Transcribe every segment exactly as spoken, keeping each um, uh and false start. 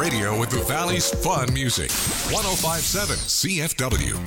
radio with the Valley's fun music. one oh five point seven C F W.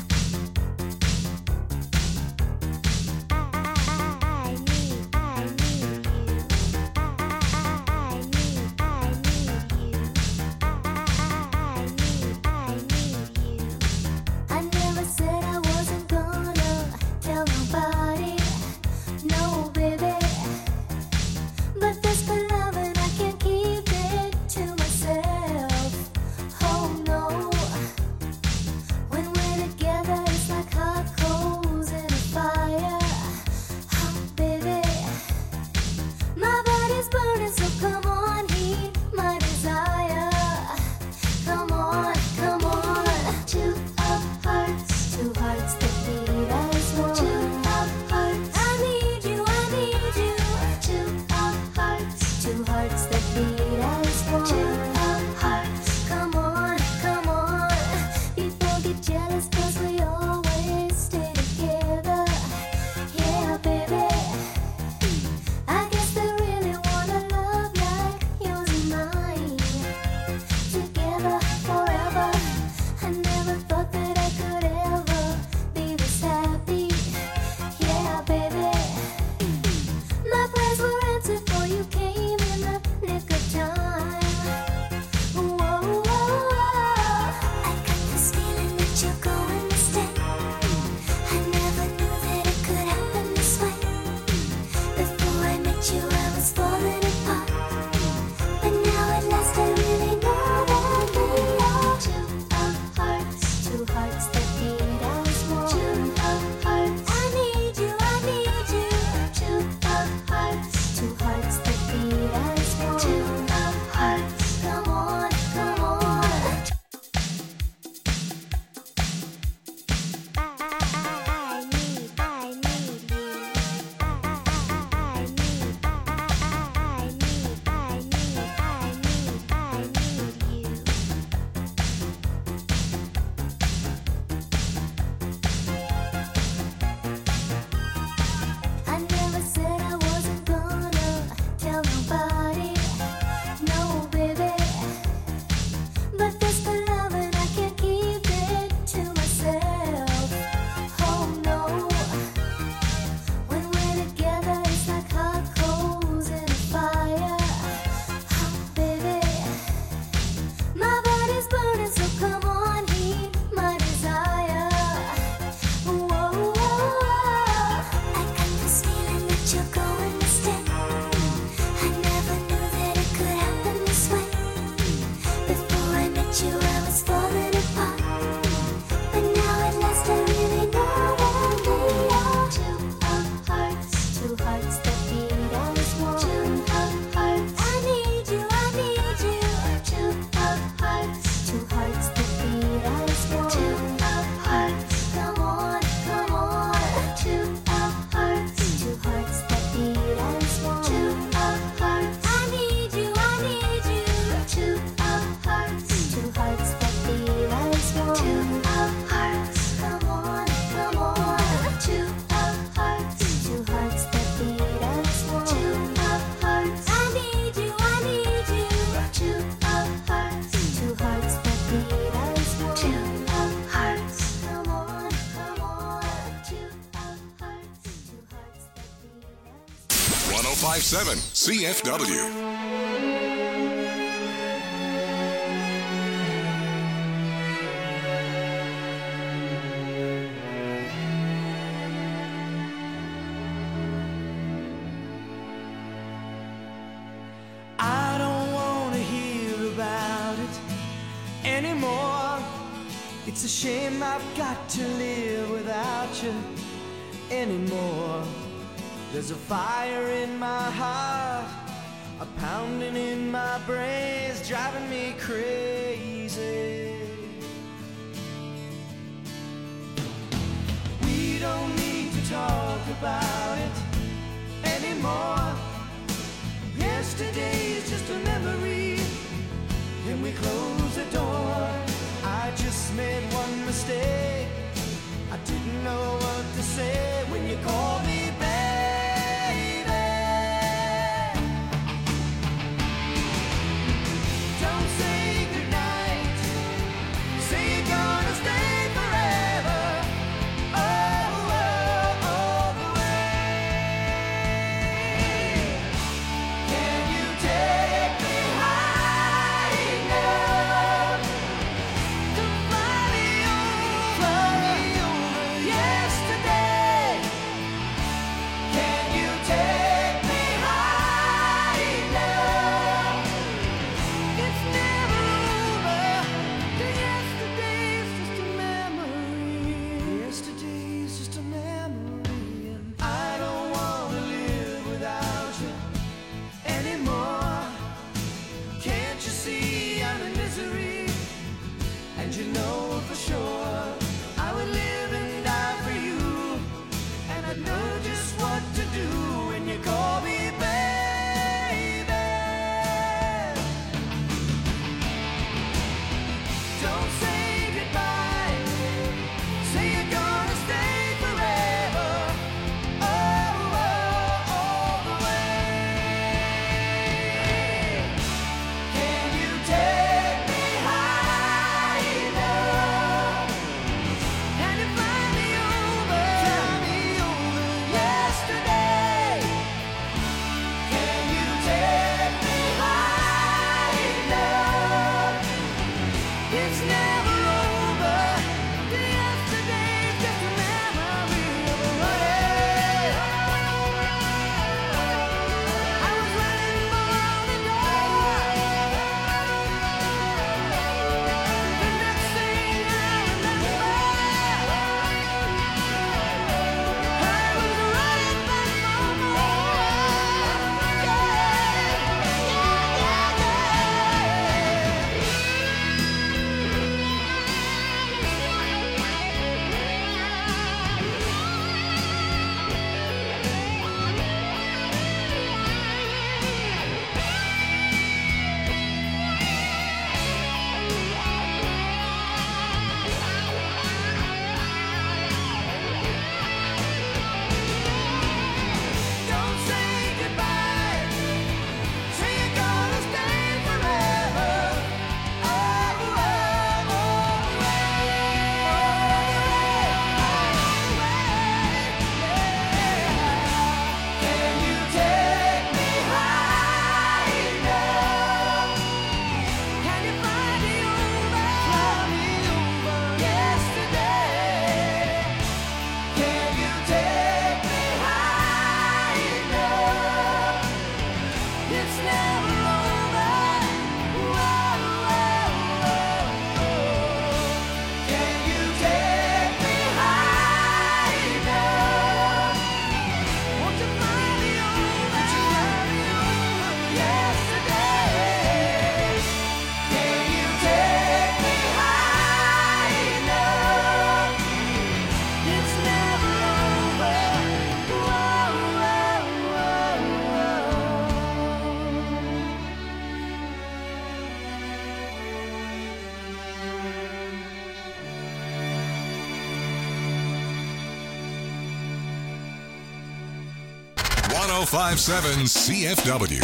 one oh five point seven C F W. It's a shame I've got to live without you anymore. There's a fire in my heart, a pounding in my brains, driving me crazy. We don't need to talk about it anymore. Yesterday is just a memory. Can we close the door? I just made one mistake. I didn't know what to say when you called me baby. Don't say goodnight. one oh five point seven C F W.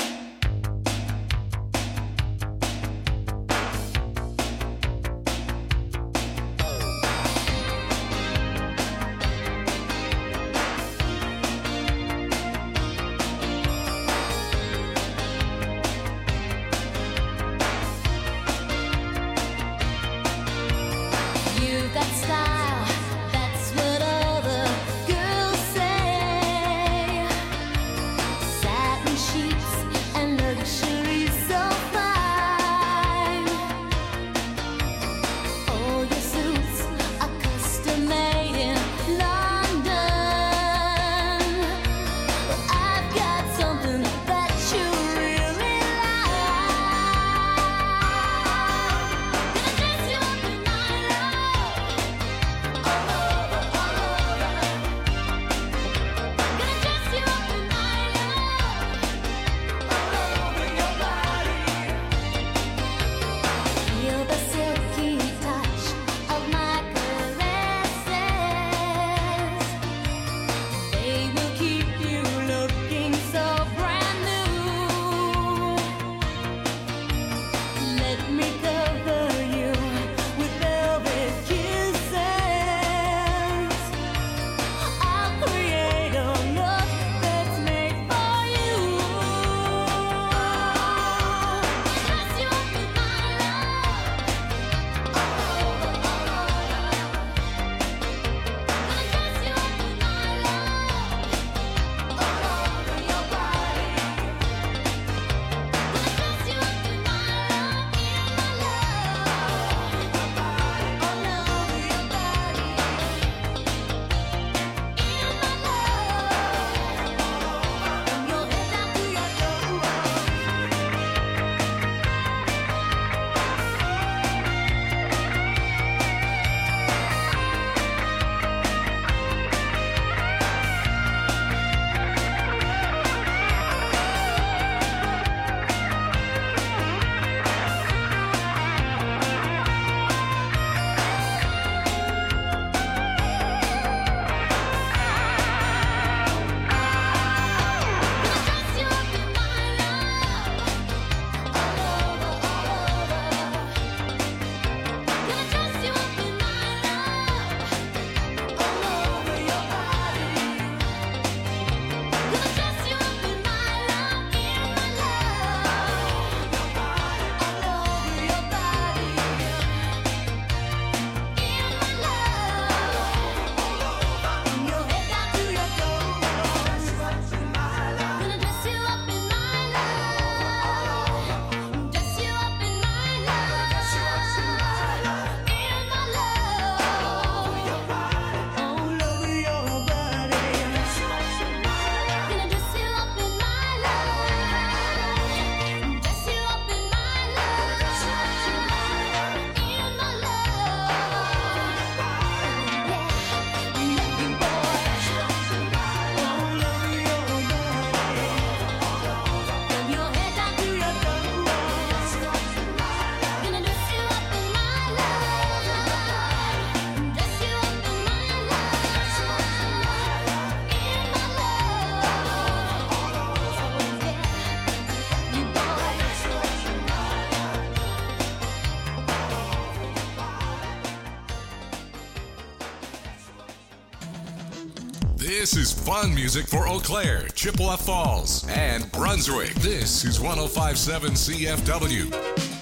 This is fun music for Eau Claire, Chippewa Falls, and Brunswick. This is one oh five point seven C F W.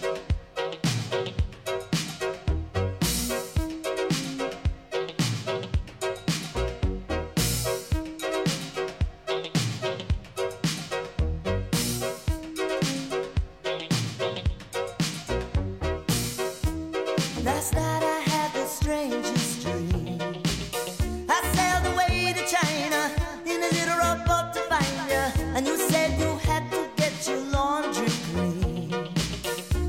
Last night I had the strangest dream. I sailed away to China in a little rowboat to find you, and you said you had to get your laundry clean.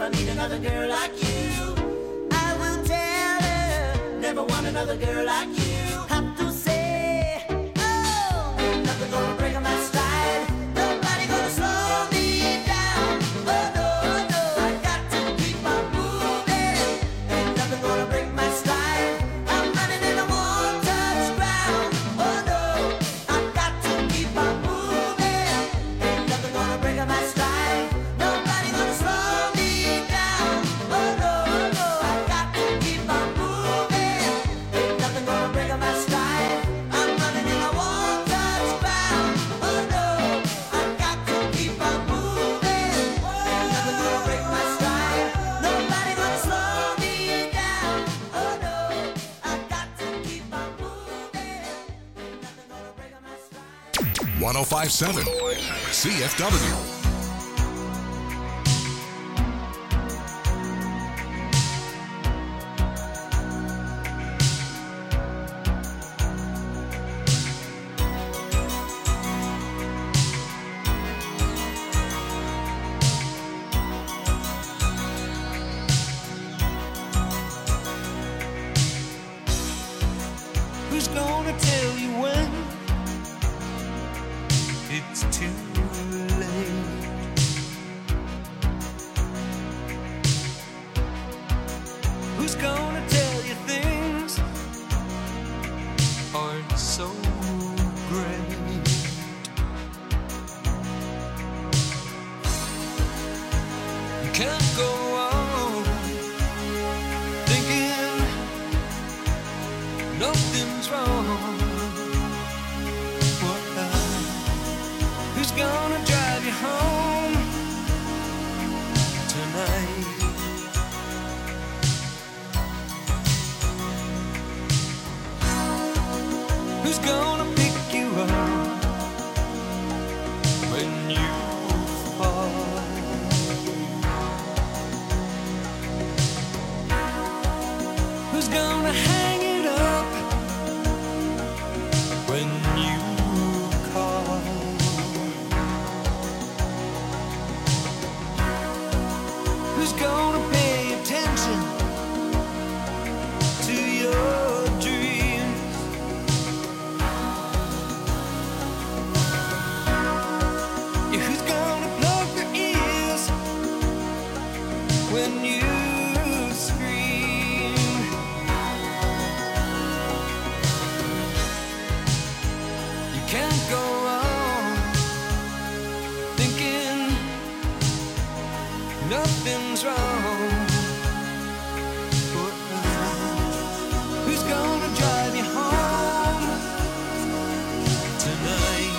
I meet another girl like you, I will tell her, never want another girl like you. Have to say, oh, ain't nothing gonna break my stride. Nobody gonna slow me down. Oh no, no, I got to keep on moving. Ain't nothing gonna break my stride. I'm running and I won't touch ground. Oh no, I got to keep on moving. Ain't nothing gonna break my stride. Nobody gonna slow me down. Oh no, no, I got to keep on moving. Ain't nothing gonna break my stride. I'm running and I won't touch ground. Oh no, I got to keep on moving. Ain't nothing gonna break my stride. Nobody gonna slow me down. Oh no, I got to keep on moving. Ain't nothing gonna break my stride. one oh five point seven C F W. Who's gonna tell you when it's too late? Who's gonna tell you things aren't so great? You can't go on thinking nothing's wrong. What now? Who's gonna drive you home tonight? Who's gonna pick you up when you fall? Who's gonna hang it up when you call? Who's gonna pay attention to your dreams? Yeah, who's gonna plug their ears when you scream? You can't go on thinking nothing's wrong. But who's gonna drive you home tonight?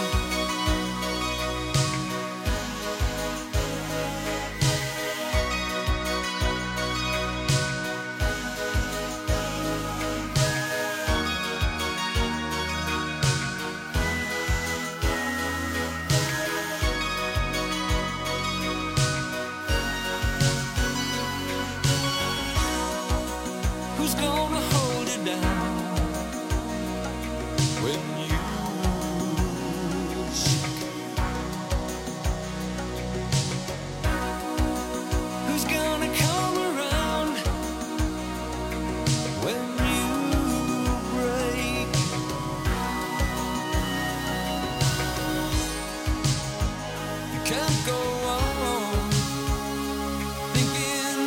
Who's gonna hold it down when you shake? Who's gonna come around when you break? You can't go on thinking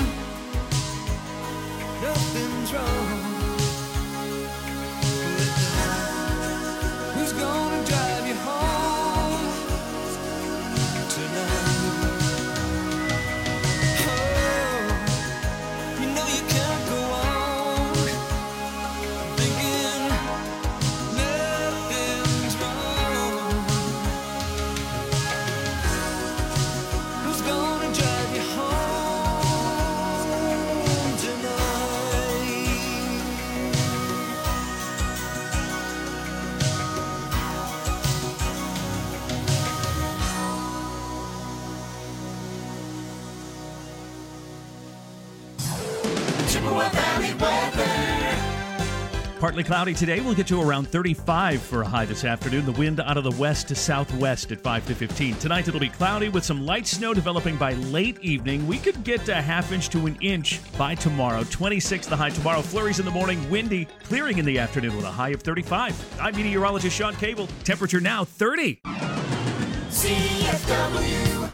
nothing's wrong. Who's gonna drive you home tonight? Oh, you know you can't go on thinking nothing's wrong. Who's gonna drive you home tonight? Chippewa Valley weather. Partly cloudy today. We'll get to around thirty-five for a high this afternoon. The wind out of the west to southwest at five to fifteen. Tonight it'll be cloudy with some light snow developing by late evening. We could get a half inch to an inch by tomorrow. twenty-six the high tomorrow. Flurries in the morning, windy, clearing in the afternoon with a high of thirty-five. I'm meteorologist Sean Cable. Temperature now thirty. C F W.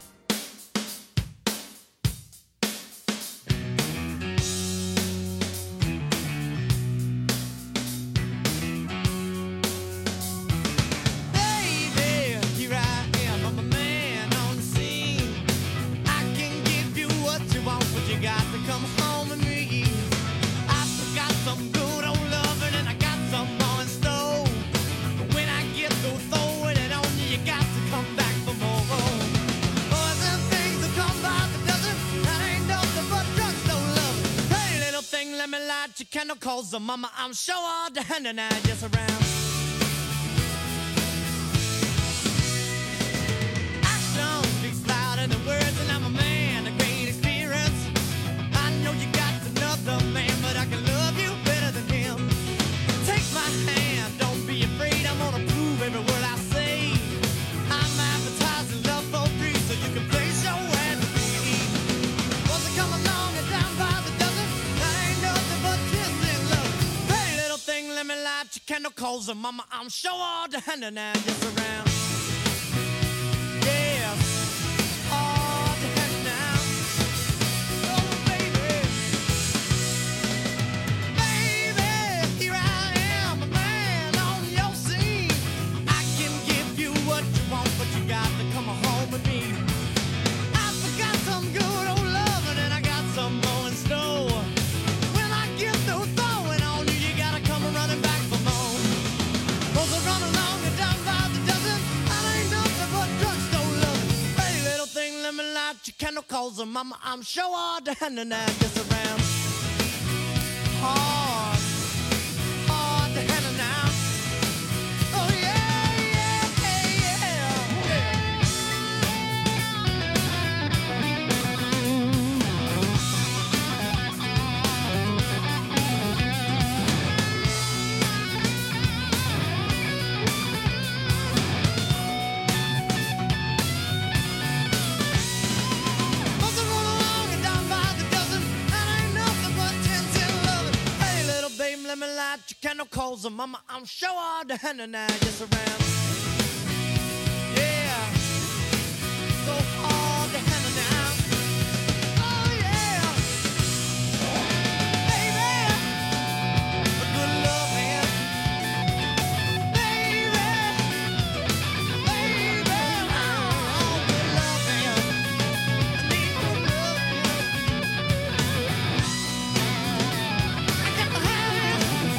Cause the mama, I'm sure all the hand and I just around. Action speaks louder than words, and I'm a man of great experience. I know you got another man, but I can love you better than him. Take my hand, don't be afraid. I'm gonna prove every word I say. I'm advertising love for free, so you can place your hand to me. Once I come along and down by the dozen, I ain't nothing but tears. Let me light your candle, cause the mama, I'm sure all the hand and I just around. Yeah, all the hand now. Oh, baby. Baby, here I am, a man on your scene. I can give you what you want, but you got to come home with me. I forgot some good old loving, and I got some more in store. When I get through throwing on you, you gotta come running back for more. Cause I run along and down by the dozen. I ain't nothing but drugstore loving. Hey, little thing, let me light your candle, cause the mama, I'm sure all the hand and I just around. Hard, hard the hand and now. Oh yeah, yeah, yeah, yeah. Let me light your candle, cause the mama, I'm sure all the hand and I just around. Yeah, so all the hand and now. Oh yeah, baby, a good loving, baby, baby, oh, good loving, I need good loving. I got to have it.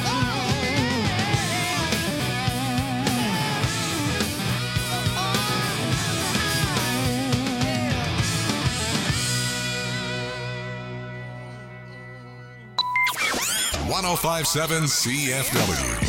one oh five point seven C F W.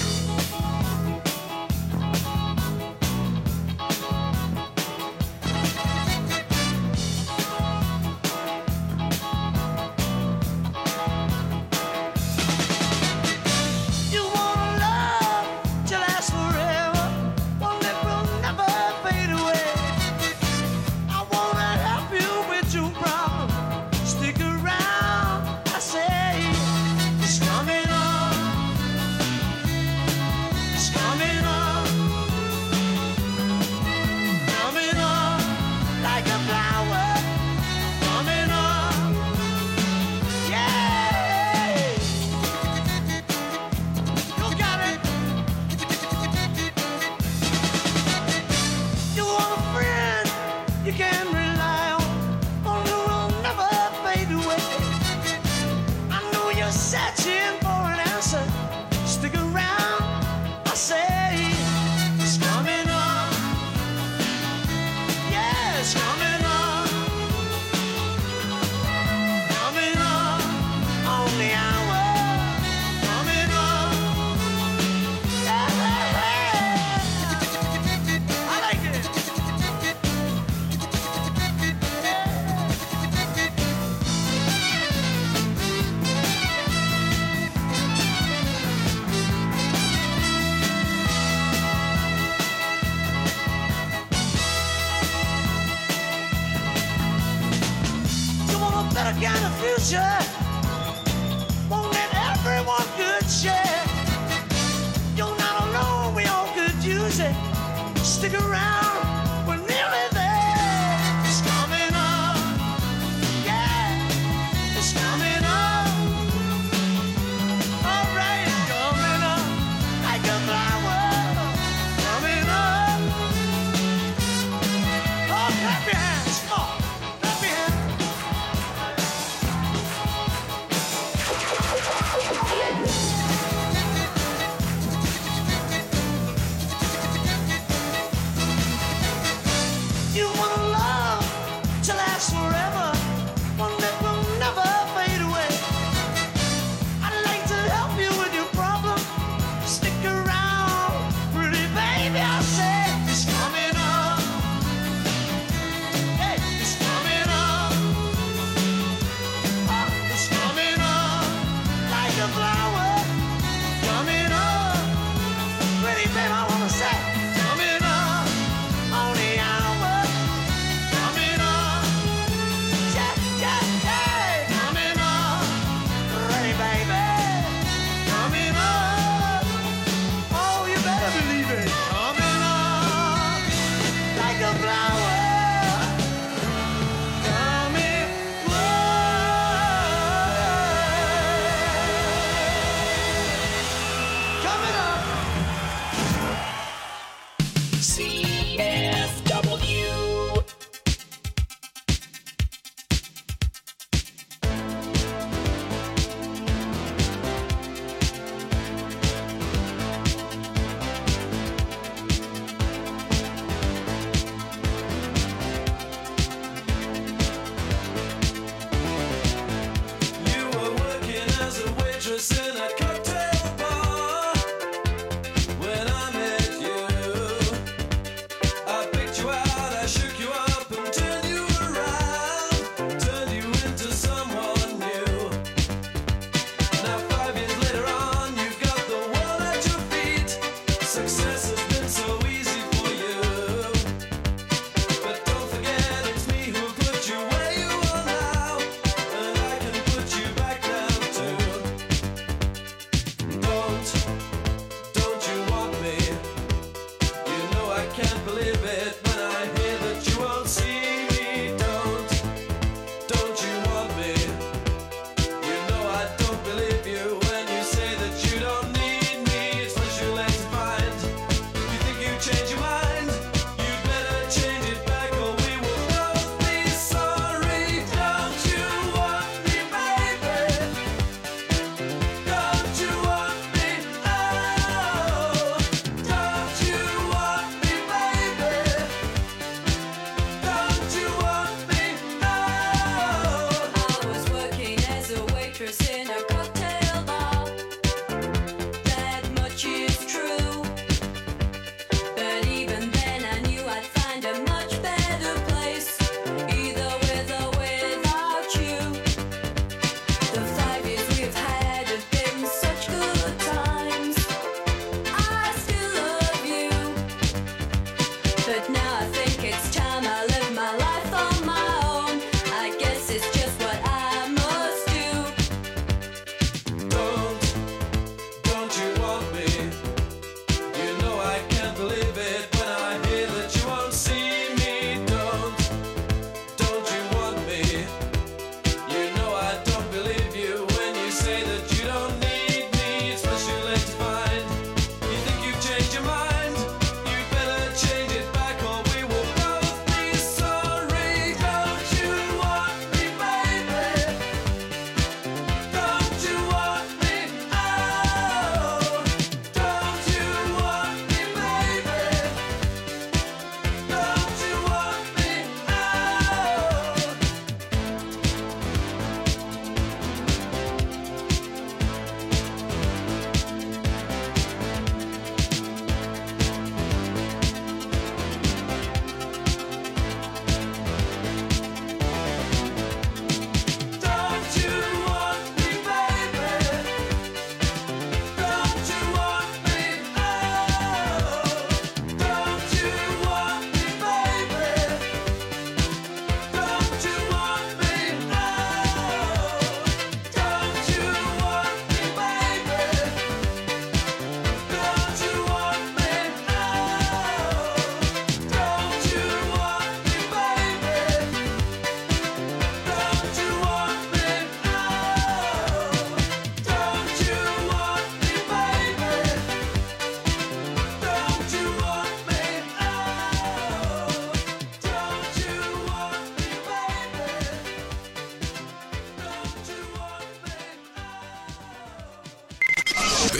got a kind of future. Won't let everyone good share. You're not alone, we all could use it. Stick around, we're nearly there. It's coming up, yeah, it's coming up. All right, it's coming up like a flower. Coming up. Oh, clap your hands, come on, clap your hands. You want a love to last forever, one that will never fade away. I'd like to help you with your problem. Stick around, pretty baby, I say it's coming up. Hey, it's coming up. Oh, it's coming up like a flower. Coming up, pretty baby, I wanna say coming up on the hour. Coming up, yeah, yeah, yeah. Coming up, pretty baby. Coming up, oh, you better believe it. Coming up like a flower. Coming up, coming up. C F W. You were working as a waitress in a cocktail bar when I met you. I picked you out, I shook you up and turned you around, turned you into someone new. Now five years later on, you've got the world at your feet. Success has been so easy for you. But don't forget it's me who put you where you are now, and I can put you back down too.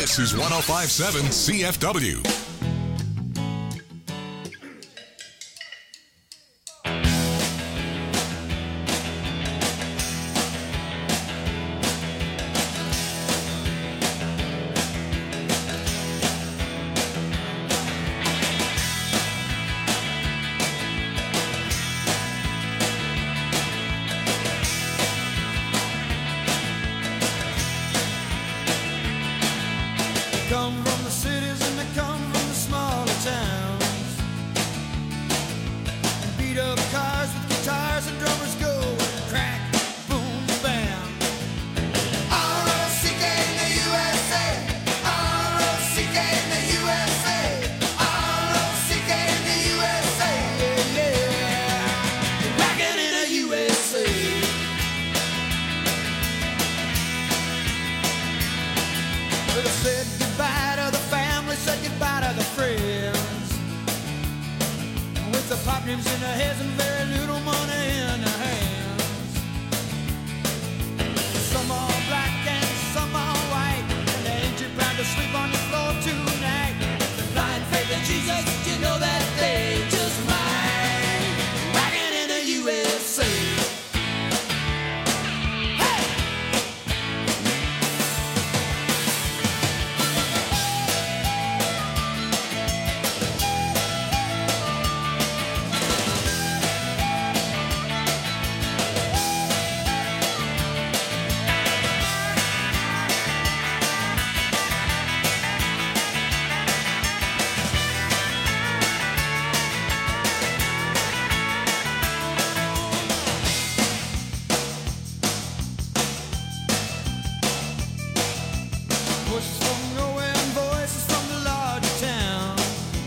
This is one oh five point seven C F W. Come from the cities and they come from the smaller towns. Beat up cars with guitars and drummers go crack, boom, bam. R O C K in the U S A. R O C K in the U S A. R O C K in the U S A. Yeah, yeah. Rockin' in the U S A. Well, I said goodbye to the family, said goodbye to the friends. With the pop names in their heads and very little money in their hands. Some are black and some are white, and they ain't too proud to sleep on the floor tonight. The blind faith in Jesus, you know that they just might. Rockin' in the U S A. Voices from nowhere and voices from the larger town.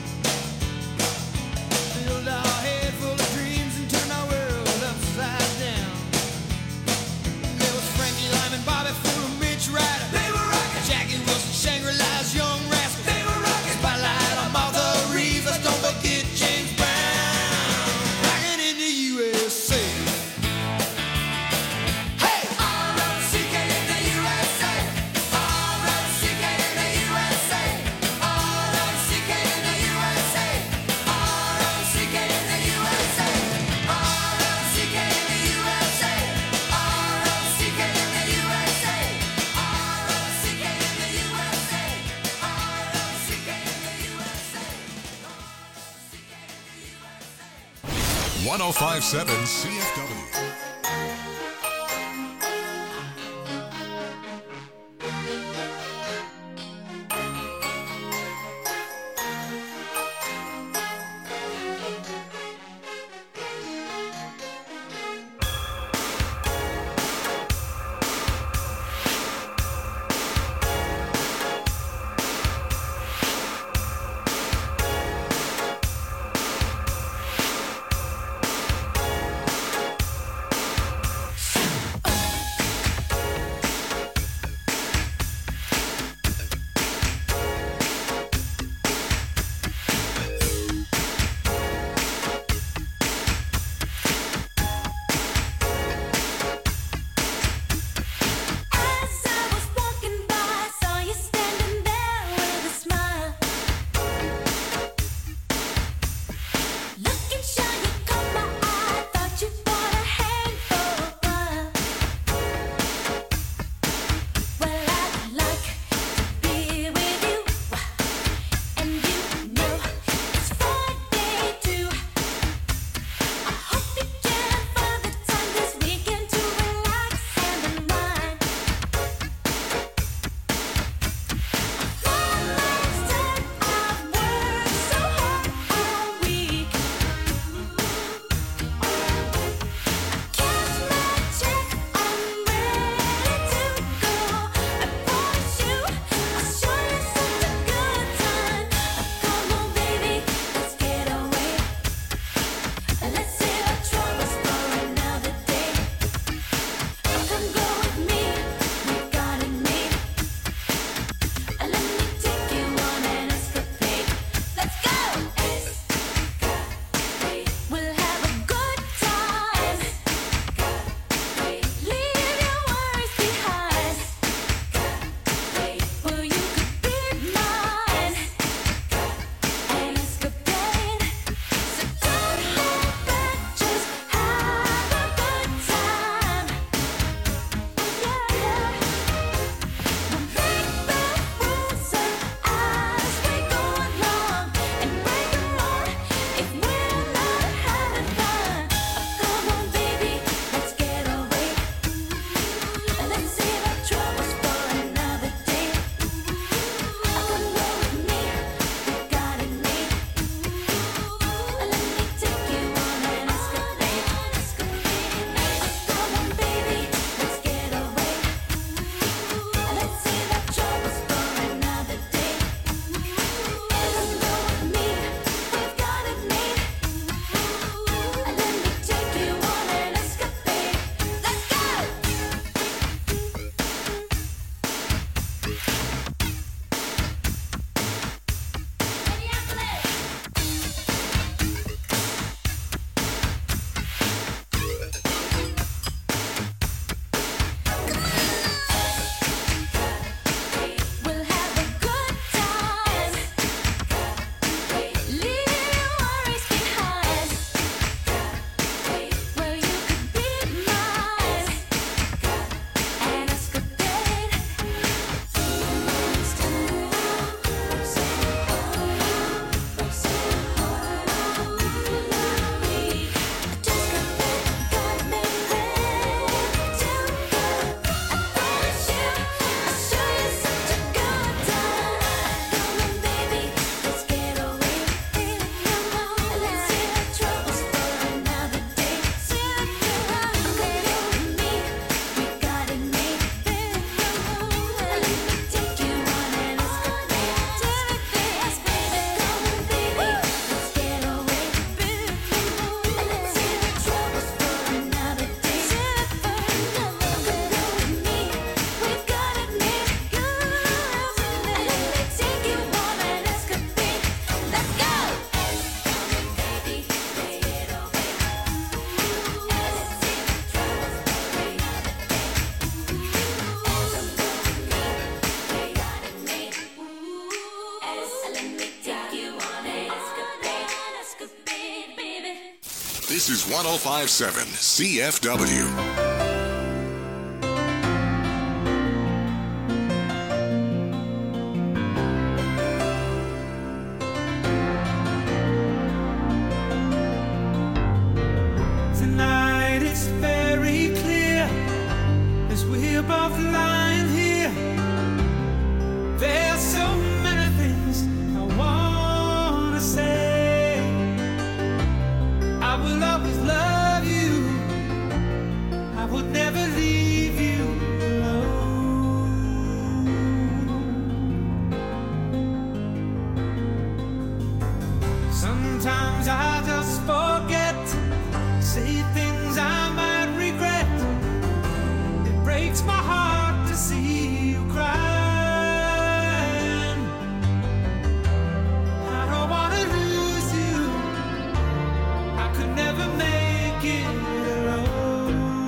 Filled our head full of dreams and turned our world upside down. There was Frankie Lyman, Bobby Fuller, Mitch Ryder. They were rockin'. Jackie Wilson, Shangri-La's Young Rascals. They were rockin'. Spotlight on Martha Reeves. Let's don't forget James Brown. Rockin' in the U S A. Hey! R O C K in the U S A. R O C K in the U S A. R O C K in the U S A. R O C K in the U S A. R O C K in the U S A. R O C K in the U S A. R O C K in the U S A. R O C K in the U S A. one oh five point seven C F W. This is one oh five point seven C F W. Tonight it's very clear as we're both lying here. There's so many things I wanna say. I will always love you. I would never leave you alone. Sometimes I just forget. Say things I might regret. It breaks my heart to see you crying. I don't wanna lose you. I could never make it alone.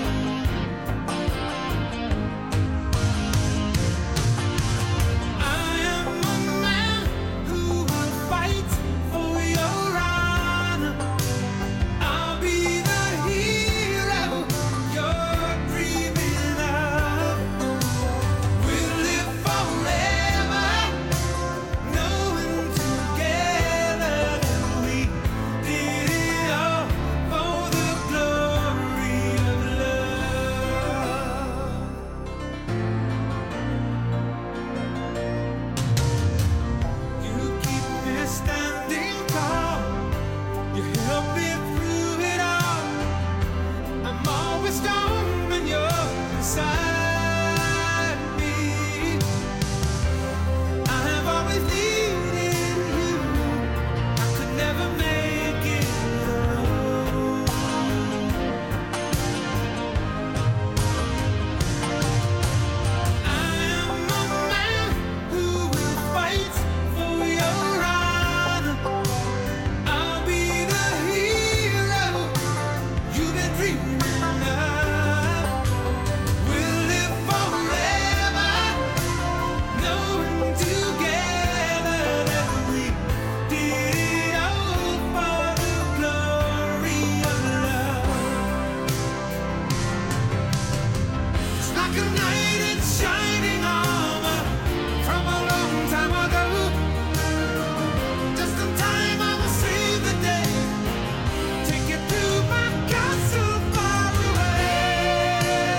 I am a man who will fight for your honor. I'll be the hero you're dreaming of. We'll live forever, knowing together that we did it all for the glory of love. You keep me standing tall. You help me through it all. I'm always strong when you're beside me. I have always needed you. I could never make it alone. I am a man who will fight for your honor. I'll be the hero you've been dreaming of. We'll live forever, knowing together that we did it all for the glory of love. It's like a knight in shining armor from a long time ago. Just in time, I will save the day. Take you to my castle far away.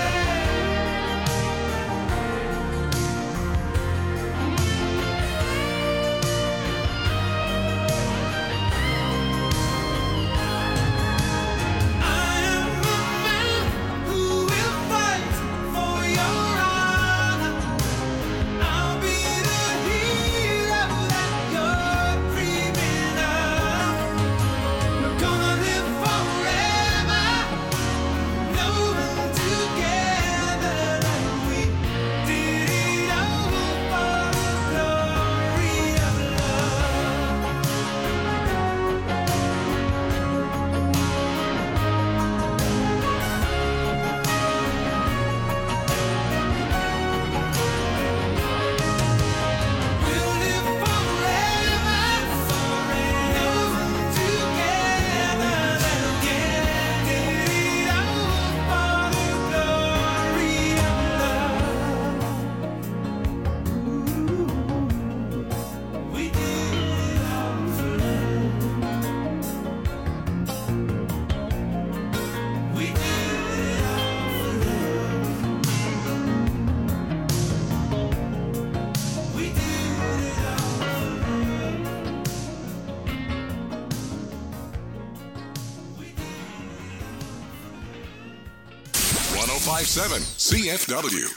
I am a man who will fight for your honor. I'll be the hero that you're dreaming of. We're gonna live forever, knowing together that we did it all for the glory of love. We'll live forever, knowing together that we did it all for the glory of love. We did it all for love. We did it all for love. We did it all one oh five point seven C F W.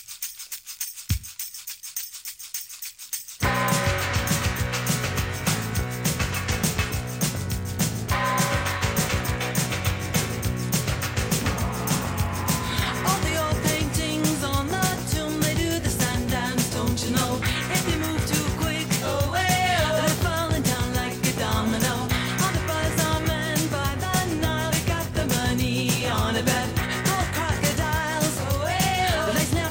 All the old paintings on the tomb, they do the sun dance, don't you know? If you move too quick, oh well, they're falling down like a domino. All the buzz are men by the Nile, they got the money on a bet. Gold crocodiles, oh well, they snap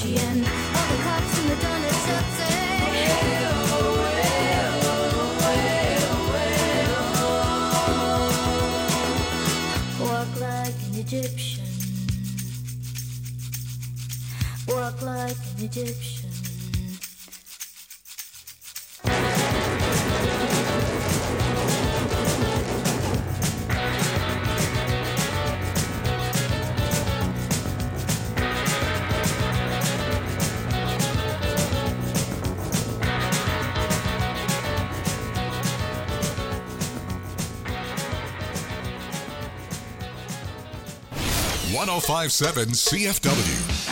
the end. All the cops and the donut shops say, hey, oh, hey, oh, hey, oh, hey, oh. Walk like an Egyptian. Walk like an Egyptian. one oh five point seven C F W.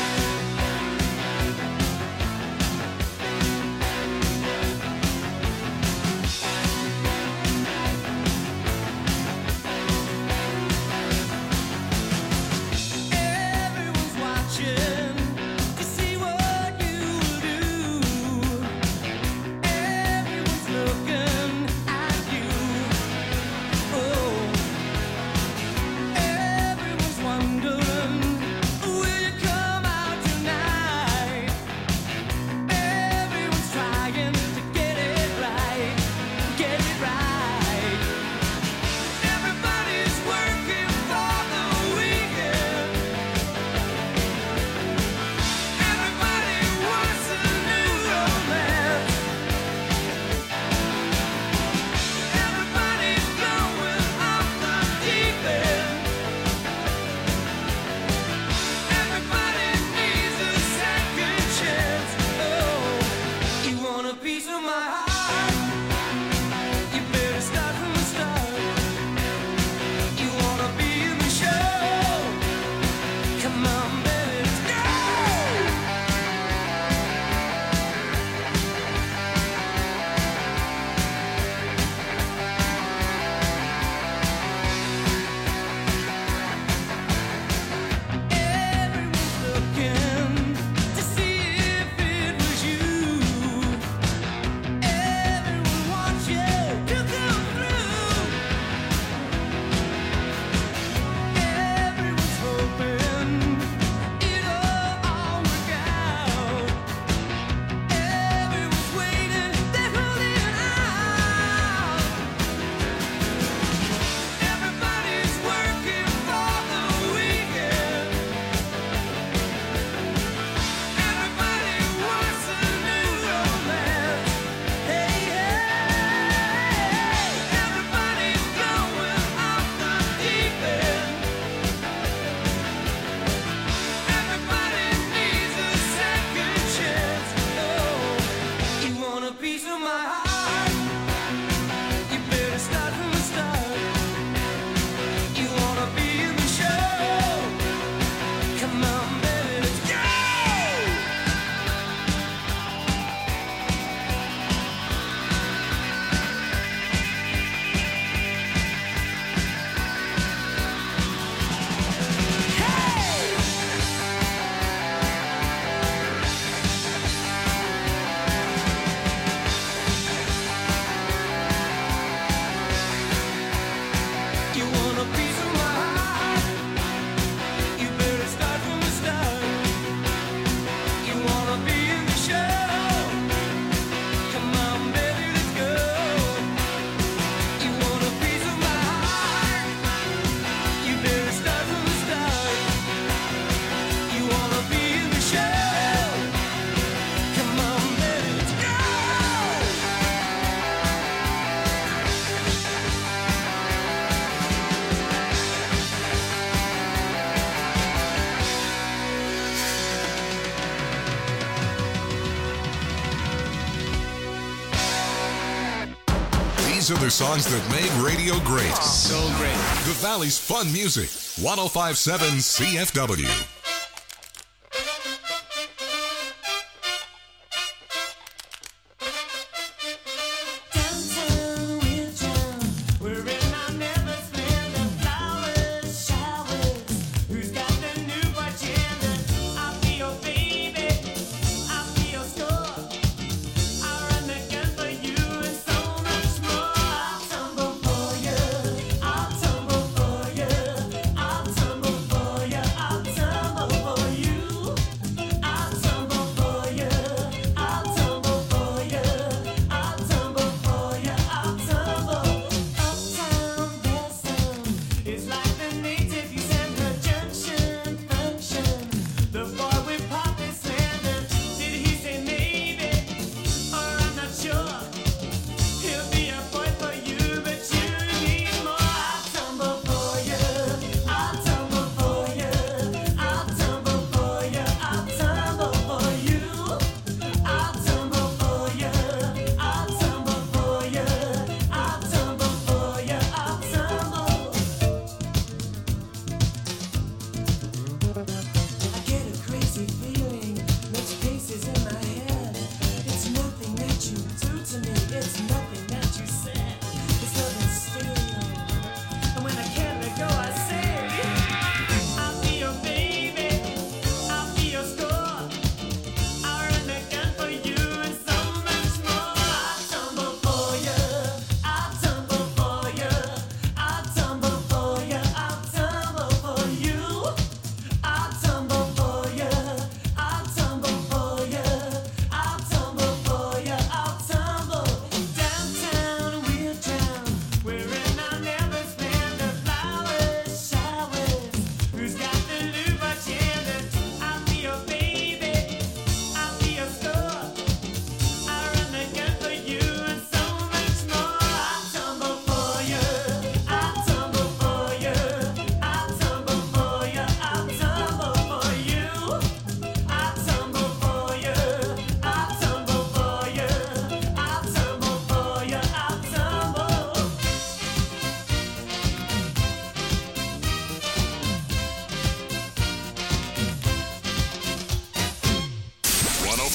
Everyone's watching to see what you do. Everyone's looking at you. Oh, everyone's wondering, will you come out tonight? Everyone's trying to get it right, get it right. Everybody's working for the weekend. Everybody wants a new romance. Everybody's going off the deep end. Everybody needs a second chance. Oh, you want a piece of my heart? You better start from the start. You wanna be in the show? Come on, baby, let's go. Everyone's looking to see if it was you. Everyone wants you to come through. Everyone's hoping it'll all work out. Everyone's waiting, they're holding out. Everybody's working for the weekend. Everybody wants a new romance. Hey, hey, everybody's going off the deep end. Everybody needs a second chance. Oh, you want a piece of my heart? You better start from the start. You wanna be in the show? Come on, baby, let's go. You want a piece of my heart? You better start from the start. You wanna be in the show? Come on, baby, let's go. You want a piece of my heart? You better start from the start. You wanna be in the show? Come on, baby, let's go. These are the songs that made radio great. So great. The Valley's fun music. one oh five point seven C F W. Downtown, real town, wherein I never spend the flowers, showers. Who's got the new agenda? I'll be your baby, I'll be your store. I'll run the gun for you and so much more. I'll tumble for you, I'll tumble for you, I'll tumble for you, I'll tumble.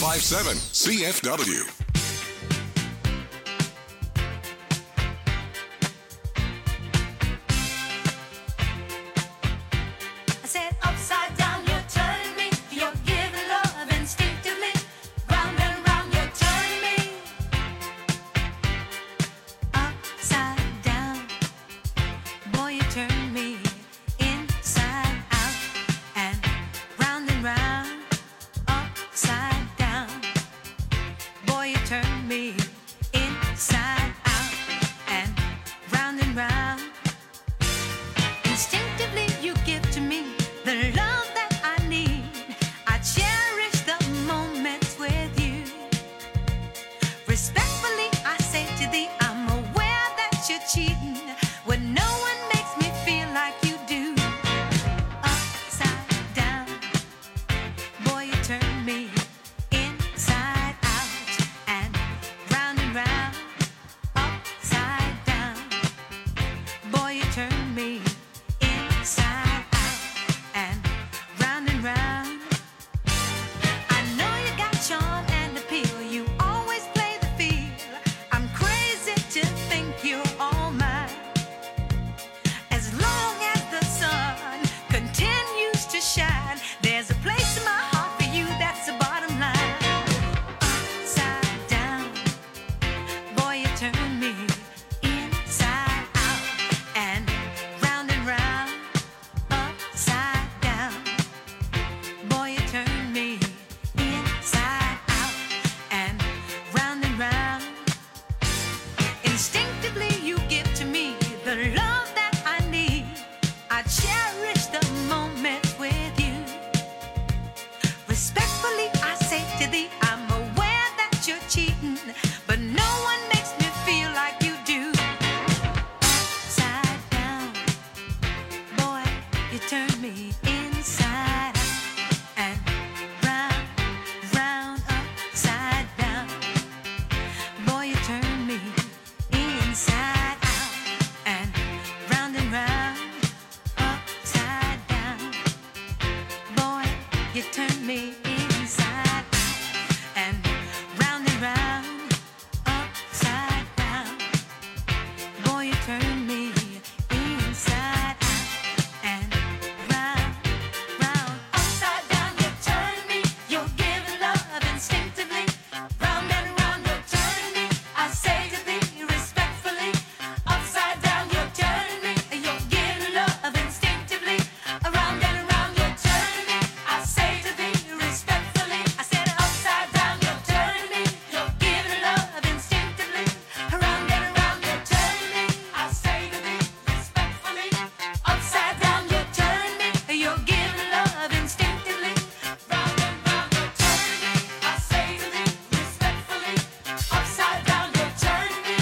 five seven C F W. I said upside down, you turn me. You're giving love instinctively. Round and round, you turn me. Upside down, boy, you turn me inside out and round and round. Upside down, boy, you turn me inside out and round and round. Instinctively, you give to me the love that I need. I cherish the moments with you. Respectfully, I say to thee, I'm aware that you're cheating when no one makes me feel like you do. Upside down, boy, you turn me inside out and round and round. Upside down, boy, you turn me inside out and round and round. I know you got charm and appeal. You always play the field. I'm crazy to think you're all mine. As long as the sun continues to shine, there's a place in my heart for you. That's the bottom line. Upside down, boy, you turn me inside out and round and round. Upside down, boy, you turn me inside out and round and round. Instinctively, you give to me the love that I need. I cherish the moments with you. Respectfully, I say to thee, I'm aware that you're cheating, but no one makes me feel like you do. Upside down, boy, you turn me inside out and round, round, upside down. Boy, you turn me inside out and round and round. Upside down, boy, you turn me inside out and round and round. Upside down, boy, you turn me inside out and round, round. Upside down, you turn me. You're giving love instinctively. Round and round, you turn me. I say to thee respectfully. Upside down, you turn me. You're giving love instinctively. Around and around, you turn me. I say to thee respectfully. I said upside down, you turn me. You're giving love instinctively. Around and around, you turn me. I say to thee respectfully. Upside down, you turn me. You're giving love instinctively. Round and round, you turn me. I say to thee respectfully. Upside down, you turn me.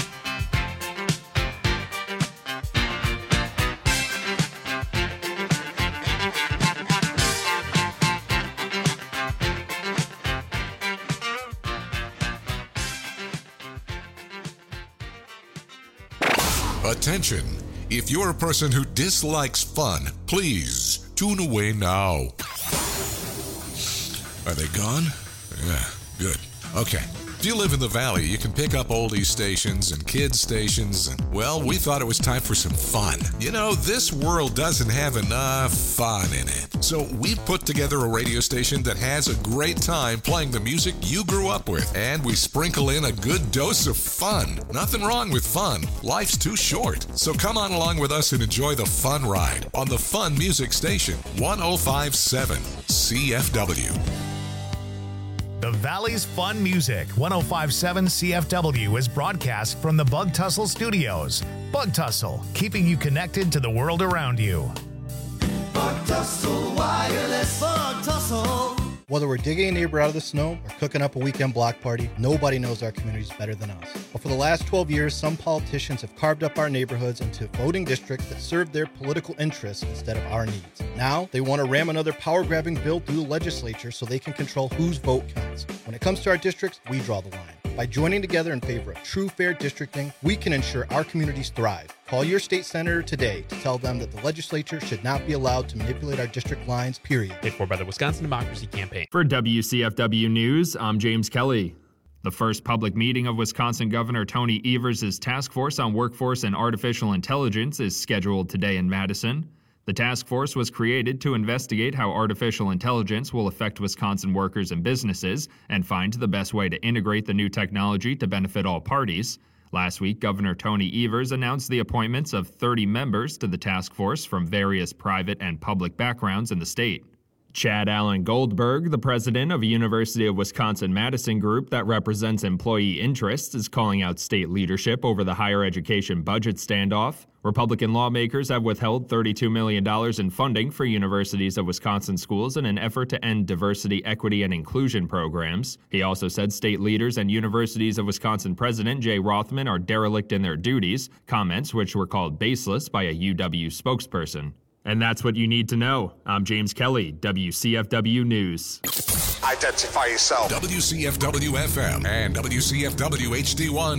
Attention! If you're a person who dislikes fun, please tune away now. Are they gone? Yeah, good. Okay. If you live in the valley, you can pick up oldies stations and kids stations, and, well, we thought it was time for some fun. You know, this world doesn't have enough fun in it. So we put together a radio station that has a great time playing the music you grew up with, and we sprinkle in a good dose of fun. Nothing wrong with fun. Life's too short. So come on along with us and enjoy the fun ride on the Fun Music Station, one oh five point seven C F W. The Valley's Fun Music, one oh five point seven C F W, is broadcast from the Bug Tussle Studios. Bug Tussle, keeping you connected to the world around you. Bug Tussle Wireless. Bug Tussle. Whether we're digging a neighbor out of the snow or cooking up a weekend block party, nobody knows our communities better than us. But for the last twelve years, some politicians have carved up our neighborhoods into voting districts that serve their political interests instead of our needs. Now, they want to ram another power-grabbing bill through the legislature so they can control whose vote counts. When it comes to our districts, we draw the line. By joining together in favor of true fair districting, we can ensure our communities thrive. Call your state senator today to tell them that the legislature should not be allowed to manipulate our district lines, period. Paid for by the Wisconsin Democracy Campaign. For W C F W News, I'm James Kelly. The first public meeting of Wisconsin Governor Tony Evers' Task Force on Workforce and Artificial Intelligence is scheduled today in Madison. The task force was created to investigate how artificial intelligence will affect Wisconsin workers and businesses and find the best way to integrate the new technology to benefit all parties. Last week, Governor Tony Evers announced the appointments of thirty members to the task force from various private and public backgrounds in the state. Chad Allen Goldberg, the president of University of Wisconsin-Madison Group that represents employee interests, is calling out state leadership over the higher education budget standoff. Republican lawmakers have withheld thirty-two million dollars in funding for Universities of Wisconsin schools in an effort to end diversity, equity, and inclusion programs. He also said state leaders and Universities of Wisconsin President Jay Rothman are derelict in their duties, comments which were called baseless by a U W spokesperson. And that's what you need to know. I'm James Kelly, W C F W News. Identify yourself. W C F W F M and W C F W H D one.